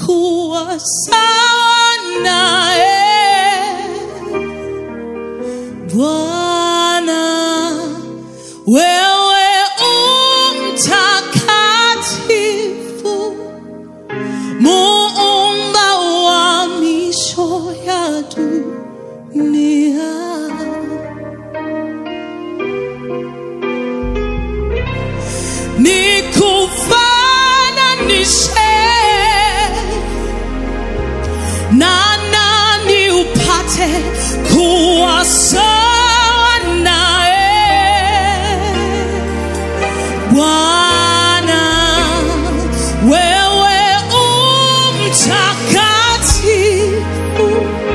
kuwa sana Bwana, wewe mtakatifu, Muumba wa miisho ya dunia. Nikufananishe na nani upate kuwa sawa naye? Bwana, wewe mtakatifu,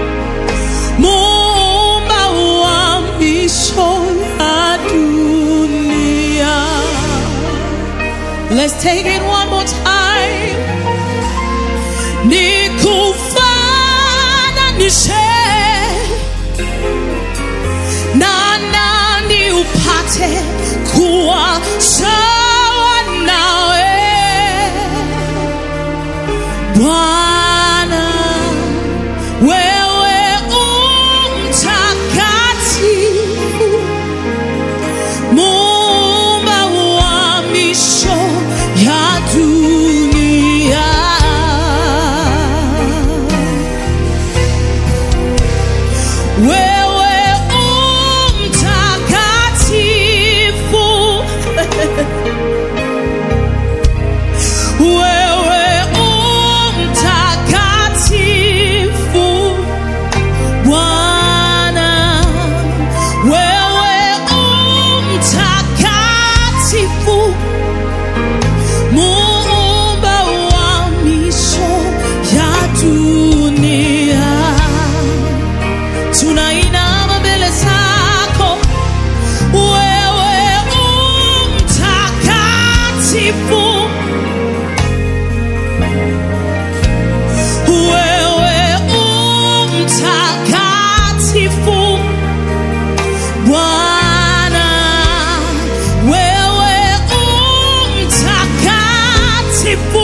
Muumba wa miisho ya dunia. Let's take it one more time. Nikufananishe na nani upate kuwa sawa nawe? Bwana, wewe mtakatifu, Muumba wa miisho ya dunia. Wewe mtakatifu, wewe mtakatifu, Bwana, wewe mtakatifu, Muumba wa miisho ya dunia. Tunainama mbele zako, wewe mtakatifu, wewe mtakatifu, Bwana, wewe mtakatifu,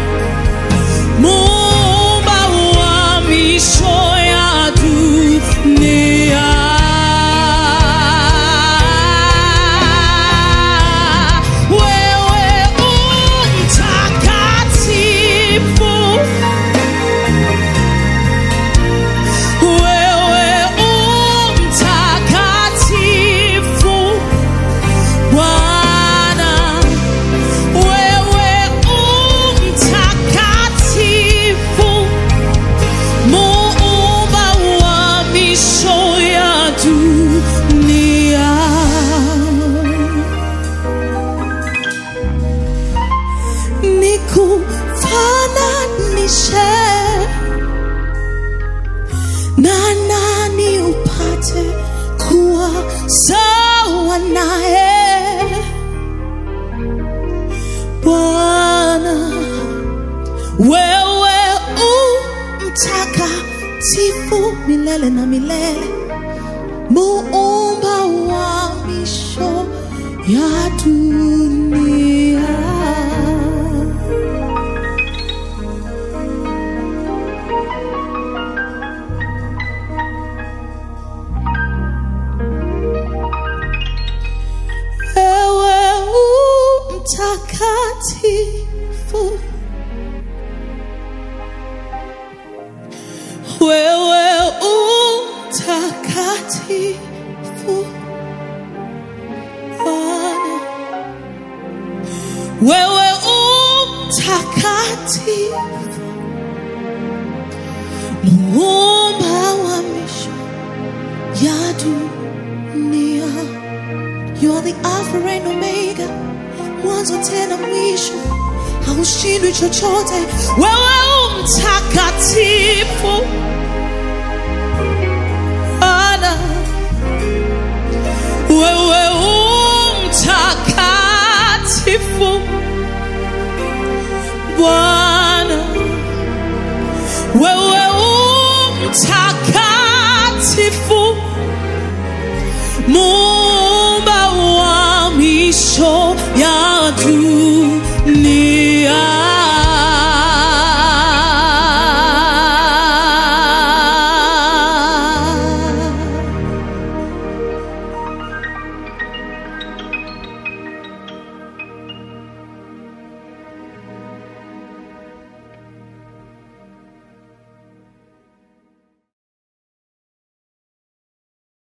Muumba wa miisho ya dunia. Wewe mtakatifu, wewe mtakatifu, Bwana, wewe mtakatifu, Muumba wa miisho ya dunia. Nikufananishe na nani upate kuwa sawa naye? Bwana, wewe mtakatifu milele na milele, Muumba wa miisho ya dunia. Wewe mtakatifu, wewe mtakatifu, Bwana, wewe mtakatifu, Muumba wa miisho ya dunia. You are the Alpha and Omega, mwanzo tena mwisho, haushindwi chochote. Wewe mtakatifu, Bwana, wewe mtakatifu, Bwana.